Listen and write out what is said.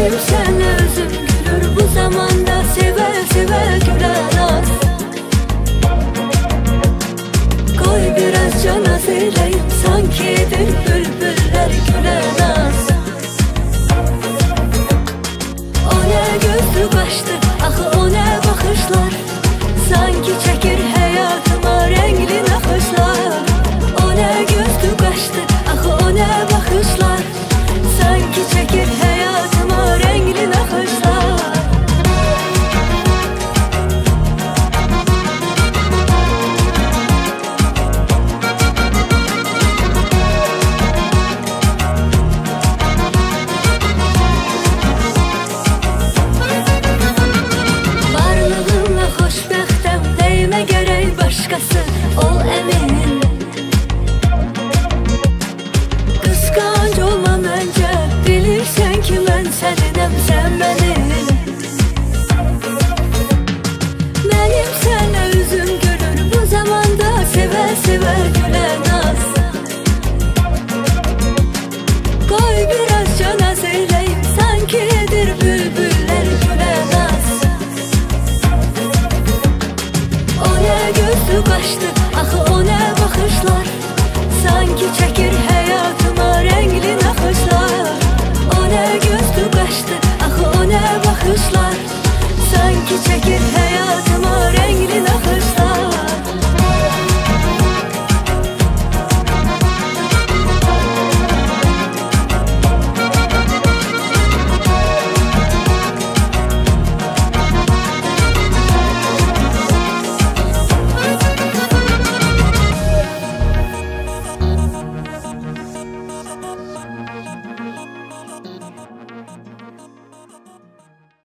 Benim senle özüm gülür bu zamanda, seve seve gülen az. Koy biraz can az eyleyim, sankidir bülbüller gülen az. O ne gözlü kaçtı, axı o ne bakışlar, sanki çekir hayatıma renkli nakışlar. O ne gözlü kaçtı, axı o ne bakışlar, sanki çekir hayatıma renkli nakışlar. Varlığınla xoşbəxtəm, değmə gərək başqası, ol əmin. Qısqanc olma məncə, bilirsən ki mən səninəm, sən mənim. Mənim sənlə üzüm gülür bu zamanda, sevə sevə gülen az. Qoy biraz can az eyleyim, sanki edir bülbüller gülen az. O ne gözlü kaçtı, axı o ne bakışlar, sanki çekir hayatıma renkli nakışlar. O ne gözlü kaçtı, axı o ne bakışlar, sanki çekir